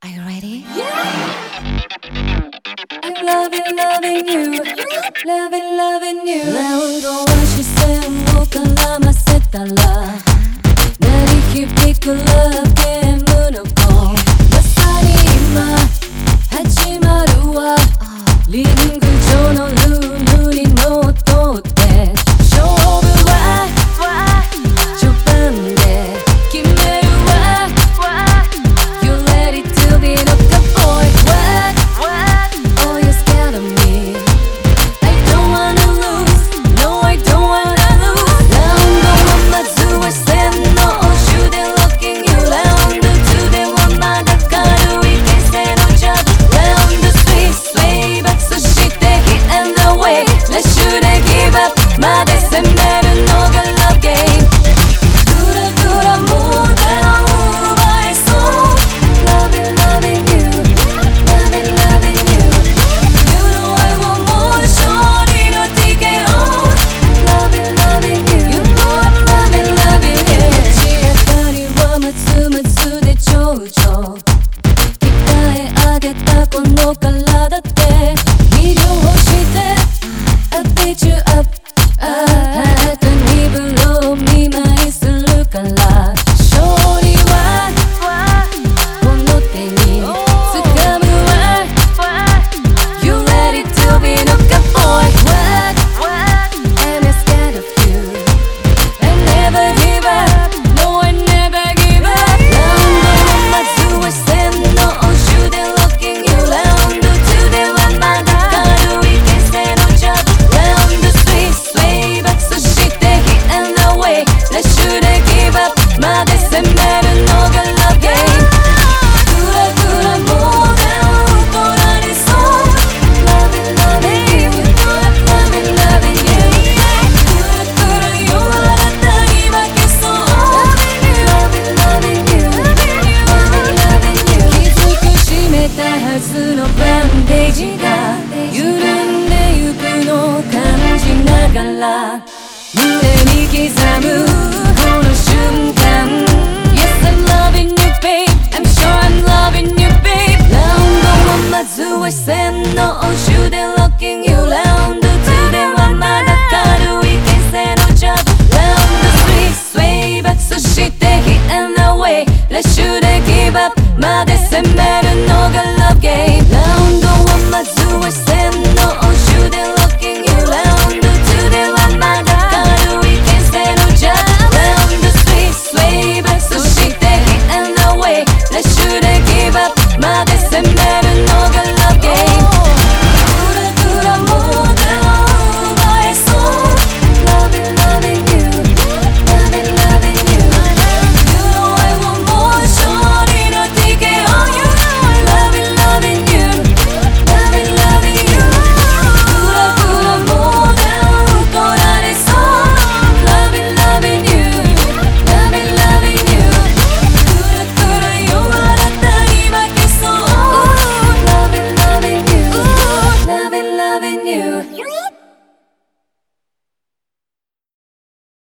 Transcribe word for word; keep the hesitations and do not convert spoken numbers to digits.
Are you ready? I'm loving, loving you, loving, loving you. ラウンドは視線を絡ませたら鳴り響くラブゲームの子。まさに今始まるわ。リング上のルールにのっとって勝負は序盤で決めるわ。 You ready to be the boy? What? Oh, you're scared of me. I don't wanna lose. No, I don't wanna lose. 라운드 원まずは洗脳終電 locking you. ラウンドツーではまだ軽い牽制のジャブ。ラウンドスリー sway back そして hit and away ラッシュで give up まで攻めるのが love game。 ぐらぐらもうダウン奪えそう。 Loving, loving you, loving, loving you. You know I want more 勝利の ティーケーオー。 Loving, loving you, you know I'm loving, loving you. 仕上がりはまつまつで頂上鍛え上げたこの体で魅了して I beat you up。 あとにブロー見舞いするから勝利はこの手に掴むわ。 You ready to be the boy? What? I'm not scared of you. I never give up. No, I never give up. ラウンドのまずは洗脳終電 locking you. ラウンドツーではまだ軽い牽制のジャブ。ラウンドスリー sway back そして hit and away ラッシュで give up まで攻めるのが love game。 ぐらぐらもうダウン取られそう。 Loving, loving you, loving, loving you。 ぐらぐらよあなたに負けそう。 Loving, loving you, loving, loving you。 きつく締めたはずのバンデージが緩んでゆくのを感じながら胸に刻むこの瞬間。 Yes, I'm loving you, babe. I'm sure I'm loving you, babe。 ラウンドはまずは洗脳終電 locking you。 ラウンドツーではまだ軽い牽制のジャブ。ラウンドスリー sway back そして hit and away ラッシュで give up まで攻めるのが love game。